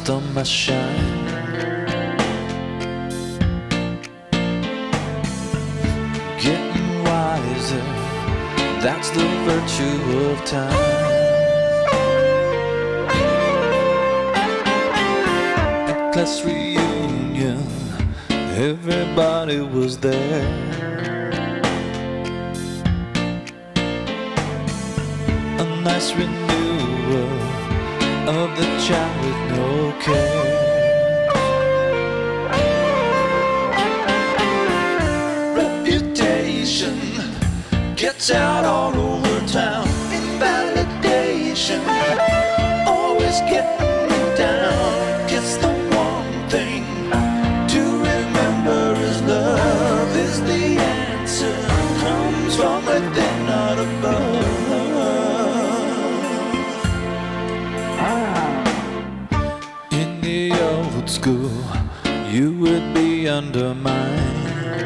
on my shine. Getting wiser, that's the virtue of time. At class reunion, everybody was there. A nice renewal of the child with no care. Reputation gets out all over town. Invalidation always getting me down. Guess the one thing to remember is love is the answer. Comes from within, not above. In the old school, you would be undermined.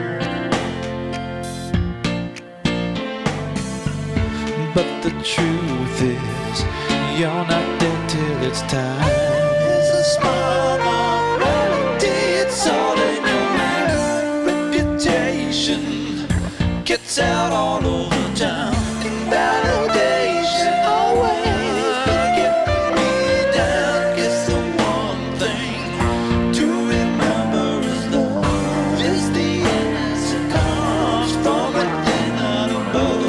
But the truth is, you're not dead till it's time. It's a small morality, it's all in your mind. Reputation gets out all over town. Invalidation always gonna get me down. Guess the one thing to remember is love is the answer. Comes from within, not above.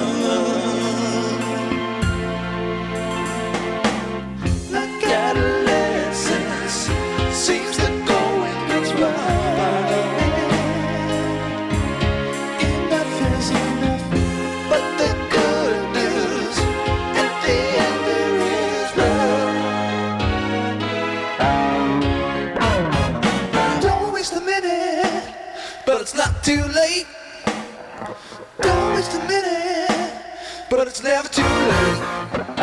Like adolescence, seems the going gets right. Enough is enough, but the good news at the end there is love. Don't waste a minute, but it's not too late. Don't waste a minute, but it's never too late.